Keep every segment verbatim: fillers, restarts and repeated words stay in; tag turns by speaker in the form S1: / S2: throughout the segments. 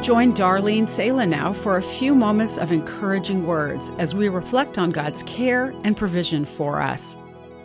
S1: Join Darlene Sala now for a few moments of encouraging words as we reflect on God's care and provision for us.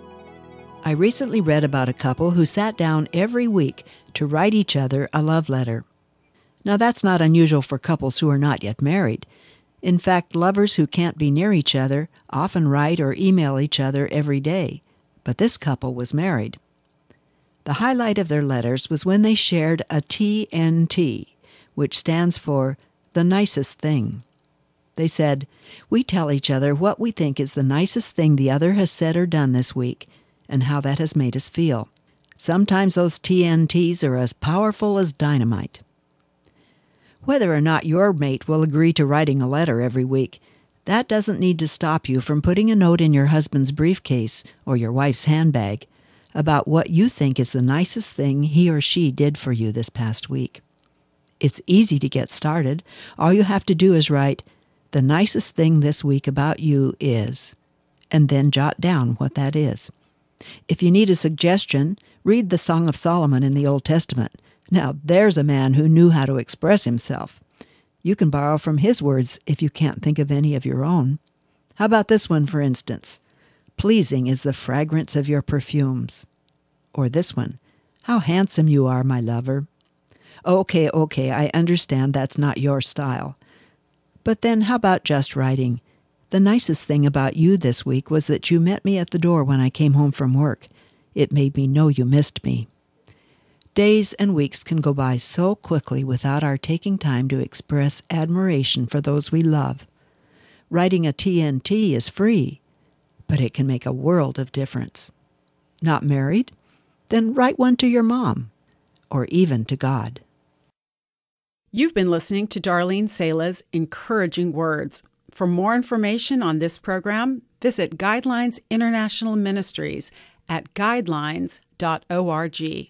S2: I recently read about a couple who sat down every week to write each other a love letter. Now, that's not unusual for couples who are not yet married. In fact, lovers who can't be near each other often write or email each other every day. But this couple was married. The highlight of their letters was when they shared a T N T, which stands for the nicest thing. They said, "We tell each other what we think is the nicest thing the other has said or done this week, and how that has made us feel. Sometimes those T N Ts are as powerful as dynamite." Whether or not your mate will agree to writing a letter every week, that doesn't need to stop you from putting a note in your husband's briefcase or your wife's handbag about what you think is the nicest thing he or she did for you this past week. It's easy to get started. All you have to do is write, "The nicest thing this week about you is," and then jot down what that is. If you need a suggestion, read the Song of Solomon in the Old Testament. Now, there's a man who knew how to express himself. You can borrow from his words if you can't think of any of your own. How about this one, for instance? "Pleasing is the fragrance of your perfumes." Or this one, "How handsome you are, my lover." Okay, okay, I understand that's not your style. But then how about just writing, "The nicest thing about you this week was that you met me at the door when I came home from work. It made me know you missed me." Days and weeks can go by so quickly without our taking time to express admiration for those we love. Writing a T N T is free, but it can make a world of difference. Not married? Then write one to your mom, or even to God.
S1: You've been listening to Darlene Sala's Encouraging Words. For more information on this program, visit Guidelines International Ministries at guidelines dot org.